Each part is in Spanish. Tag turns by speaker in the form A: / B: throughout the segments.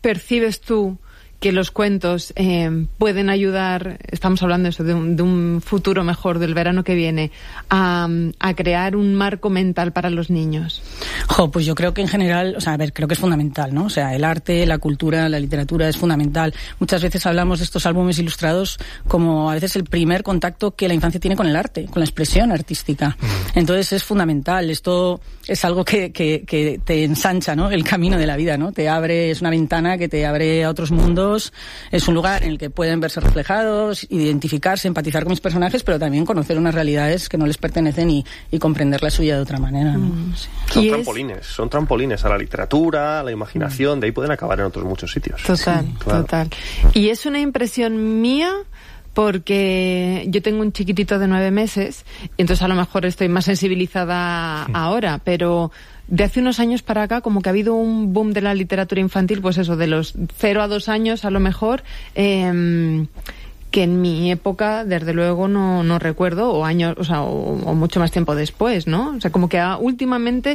A: percibes tú que los cuentos pueden ayudar, estamos hablando eso, de un futuro mejor, del verano que viene, a crear un marco mental para los niños?
B: Pues yo creo que en general, creo que es fundamental, ¿no? O sea, el arte, la cultura, la literatura es fundamental. Muchas veces hablamos de estos álbumes ilustrados como a veces el primer contacto que la infancia tiene con el arte, con la expresión artística. Entonces es fundamental. Esto es algo que te ensancha, ¿no? El camino de la vida, ¿no? Es una ventana que te abre a otros mundos. Es un lugar en el que pueden verse reflejados, identificarse, empatizar con mis personajes, pero también conocer unas realidades que no les pertenecen y comprender la suya de otra manera, ¿no?
C: Sí. Son trampolines a la literatura, a la imaginación, de ahí pueden acabar en otros muchos sitios.
A: Total, sí, claro. Total. Y es una impresión mía, porque yo tengo un chiquitito de 9 meses, y entonces a lo mejor estoy más sensibilizada ahora, pero de hace unos años para acá como que ha habido un boom de la literatura infantil, pues eso, de los 0 a 2 años a lo mejor, que en mi época desde luego no recuerdo, o años, o mucho más tiempo después, ¿no? O sea, como que últimamente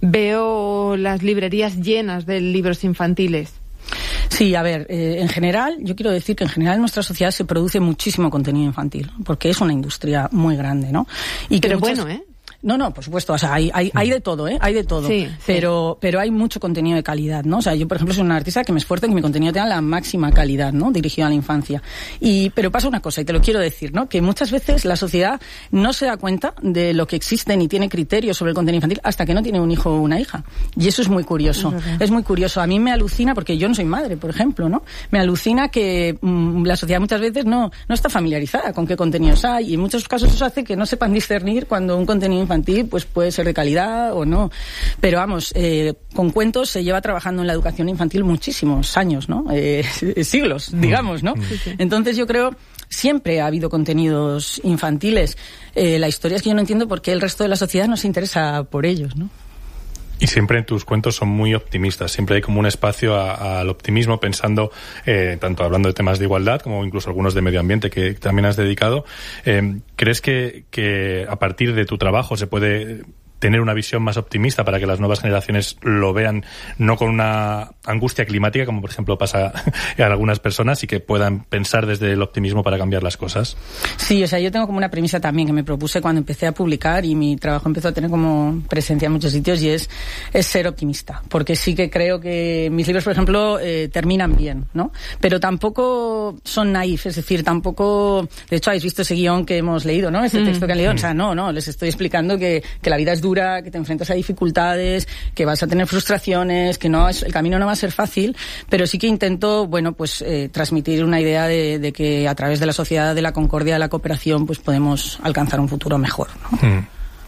A: veo las librerías llenas de libros infantiles.
B: Sí, en general, yo quiero decir que en general en nuestra sociedad se produce muchísimo contenido infantil, porque es una industria muy grande, ¿no?
A: Pero bueno, ¿eh?
B: No, por supuesto, hay de todo, hay de todo. Sí, pero hay mucho contenido de calidad, ¿no? O sea, yo, por ejemplo, soy una artista que me esfuerzo en que mi contenido tenga la máxima calidad, ¿no? Dirigido a la infancia. Pero pasa una cosa, y te lo quiero decir, ¿no? Que muchas veces la sociedad no se da cuenta de lo que existe ni tiene criterios sobre el contenido infantil hasta que no tiene un hijo o una hija. Y eso es muy curioso. Es muy curioso. A mí me alucina, porque yo no soy madre, por ejemplo, ¿no? Me alucina que la sociedad muchas veces no está familiarizada con qué contenidos hay, y en muchos casos eso hace que no sepan discernir cuando un contenido infantil pues puede ser de calidad o no. Pero vamos, con cuentos se lleva trabajando en la educación infantil muchísimos años, ¿no? Siglos, digamos, ¿no? Sí. Entonces yo creo, siempre ha habido contenidos infantiles. La historia es que yo no entiendo por qué el resto de la sociedad no se interesa por ellos, ¿no?
D: Y siempre en tus cuentos son muy optimistas, siempre hay como un espacio al optimismo, pensando, tanto hablando de temas de igualdad como incluso algunos de medio ambiente que también has dedicado. ¿Crees que a partir de tu trabajo se puede tener una visión más optimista para que las nuevas generaciones lo vean no con una angustia climática, como por ejemplo pasa a algunas personas, y que puedan pensar desde el optimismo para cambiar las cosas?
B: Sí, yo tengo como una premisa también que me propuse cuando empecé a publicar, y mi trabajo empezó a tener como presencia en muchos sitios, y es ser optimista, porque sí que creo que mis libros, por ejemplo, terminan bien, ¿no? Pero tampoco son naif, es decir, tampoco, de hecho habéis visto ese guión que hemos leído, ¿no? Ese texto que han leído, o sea, no, les estoy explicando que la vida es dura, que te enfrentas a dificultades, que vas a tener frustraciones, que el camino no va a ser fácil, pero sí que intento, transmitir una idea de que a través de la sociedad, de la concordia, de la cooperación, pues podemos alcanzar un futuro mejor, ¿no?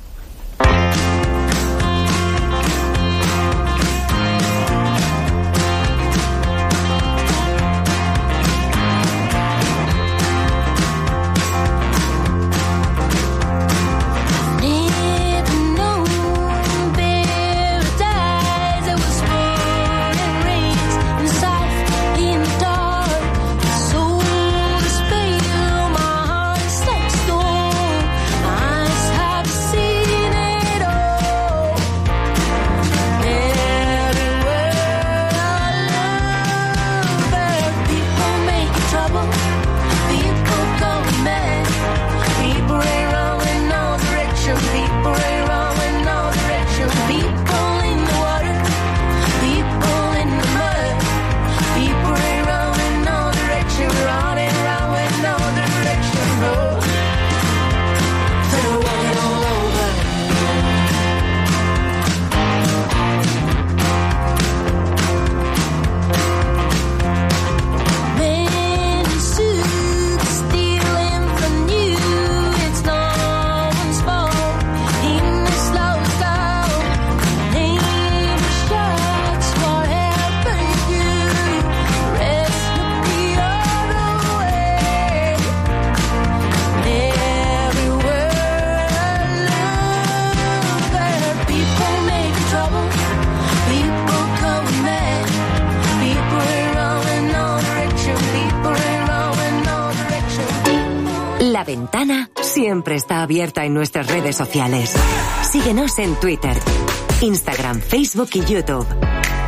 E: La ventana siempre está abierta en nuestras redes sociales. Síguenos en Twitter, Instagram, Facebook y YouTube.